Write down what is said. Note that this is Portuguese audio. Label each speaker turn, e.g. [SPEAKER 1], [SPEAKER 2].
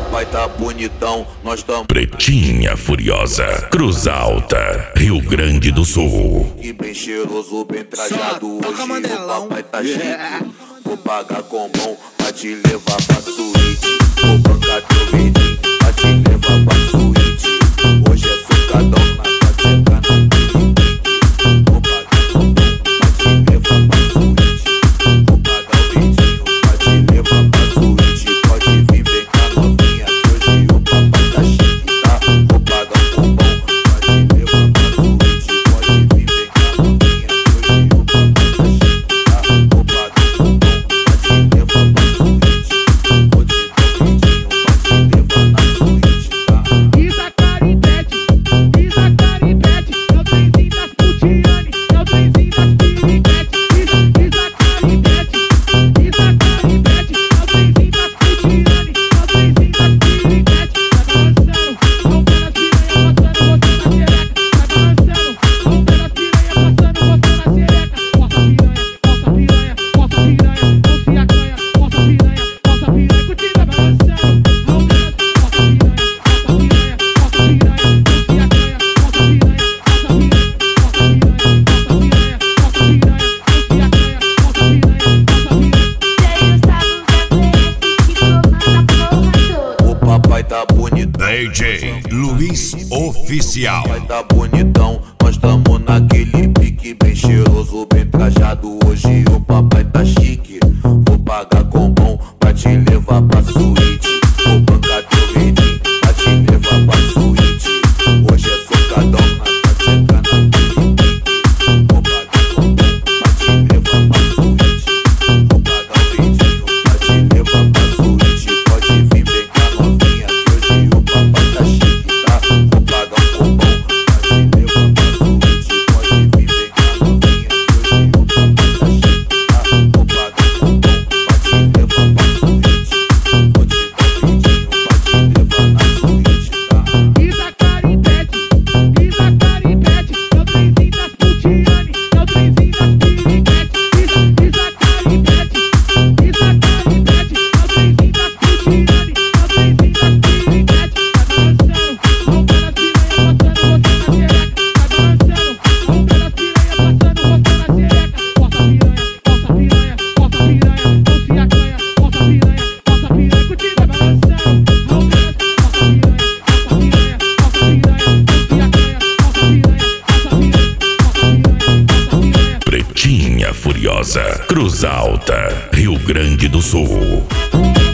[SPEAKER 1] papai tá bonitão, nós tamo
[SPEAKER 2] Pretinha Furiosa, Cruz Alta, Rio Grande do Sul.
[SPEAKER 1] que bem cheiroso, bem trajado. Hoje o papai tá chique. Vou pagar com bom pra te levar pra suíte. Vou bancar teu vidinho pra te levar pra suíte. Hoje é socadão na tua tcheca na pique. Vou pagar com bom pra te levar pra suíte. Vou pagar o vidinho pra te levar pra suíte. Pode vir, vem cá novinha, que hoje o papai tá chique, tá? Vou pagar com bom pra te levar pra suíte. Pode vir, vem cá novinha, que hoje o papai tá chique, tá? Vou pagar com bom pra te levar pra suíte. Vou te dar um vidinho pra te levar na suíte, tá?
[SPEAKER 3] Isa Caripete, Isa Caripete, é o trenzinho das putiane, é o trenzinho das piriguete. Isa Caripete, Isa Caripete, é o trenzinho das putiane, é o trenzinho das piriguete. Tá balançando, vamos ver as piranha passando você na xereca. Tá balançando, vamos ver as piranha passando você na xereca. Possa piranha, possa piranha, não se acanha. Possa piranha, curtida balançando. Vamos ver as possa piranha, não se acanha. Possa piranha, possa piranha, não se acanha.
[SPEAKER 1] O papai tá bonitão,
[SPEAKER 2] DJ Luiz Oficial.
[SPEAKER 1] papai tá bonitão, nós tamo naquele pique bem cheiroso, bem trajado. Hoje o papai tá chique. Vou pagar com bom pra te levar pra suíte. Vou bancar teu vidinho pra te levar pra suíte. Hoje é socadão na tua tcheca na pique. Vou pagar com bom pra te levar pra suíte. Vou pagar o vidinho pra te levar pra suíte. Pode vir, vem cá novinha, que hoje o papai tá chique, tá? Vou pagar com bom pra te levar pra suíte. Pode vir, vem cá novinha, que hoje o papai tá chique, tá? Vou pagar com bom pra te levar pra suíte. Vou te dar um vidinho pra te levar na suíte, tá?
[SPEAKER 3] Isa Caripete, Isa Caripete, é o trenzinho das putiane, é o trenzinho das piriguete. Isa Caripete, Isa Caripete, é o trenzinho das putiane, é o trenzinho das piriguete. Tá balançando, vamos ver as piranha passando você na xereca. Tá balançando, vamos ver as piranha passando você na xereca. Possa piranha, possa piranha, não se acanha. Possa piranha, curtida balançando. Vamos ver as possa piranha, não se acanha. Possa piranha.
[SPEAKER 2] Pretinha Furiosa, Cruz Alta, Rio Grande do Sul.